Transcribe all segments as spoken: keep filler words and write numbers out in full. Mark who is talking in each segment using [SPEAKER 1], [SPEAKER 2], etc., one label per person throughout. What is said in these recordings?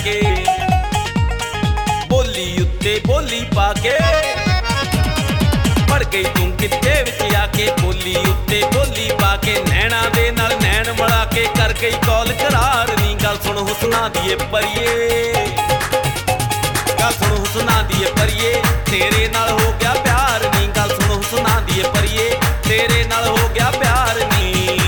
[SPEAKER 1] के बोली उत्ते बोली पाके पड़ गई तू किते विच आके बोली उत्ते बोली पाके नैना दे नाल नैन मिला के कर गई कॉल करार नी गल सुन हुस्ना दी परिए गल सुन हुस्ना दी परिए तेरे नाल हो गया प्यार नी गल सुन हुस्ना दी परिए तेरे नाल हो गया प्यार नी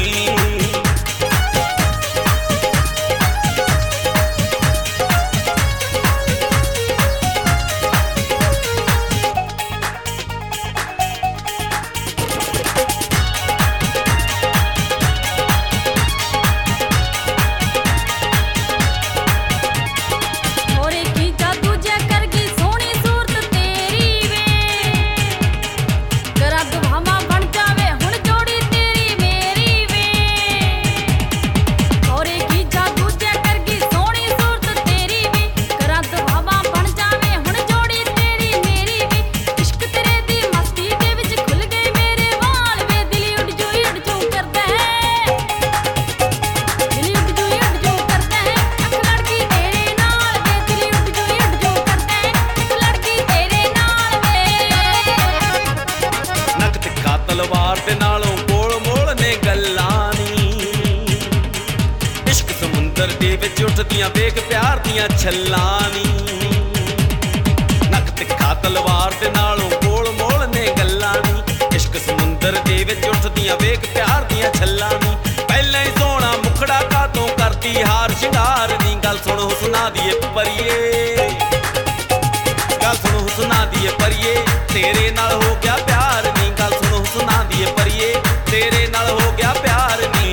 [SPEAKER 1] तलवार दे नालों कोल मोल ने गल्लां नी इश्क समुंदर दे विच उठदियां वेग प्यार दियां छल्लां नी नक तिखा तलवार दे नालों कोल मोल ने गल्लां नी इश्क समुंदर दे विच उठदियां वेग प्यार दियां छल्लां नी पहले ही सोहना मुखड़ा कातों करदी हार शिंगार नी गल सुन हुस्ना दी परिए गल सुन हुस्ना दी परिए तेरे नाल हो गया प्यार नी गल सुन हुस्ना दी परिए तेरे नाल हो गया प्यार नी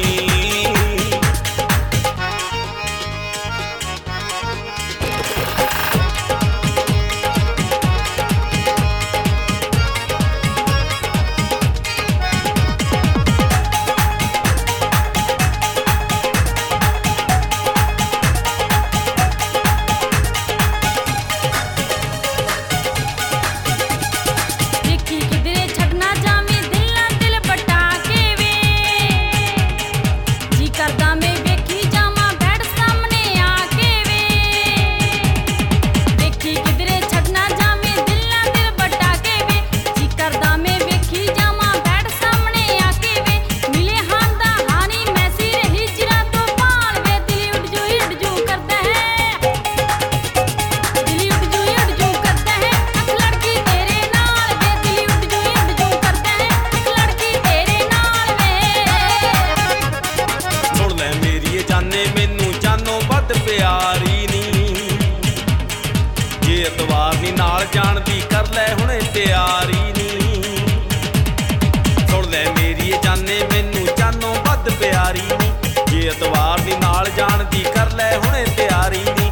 [SPEAKER 1] प्यारी नी जे एतवार नी नाल जान दी कर लै हुणे तैयारी नी सुन लै मेरी जाने मैनू जानों वध प्यारी नी जे एतवार नी नाल जान दी कर लै हुणे तैयारी नी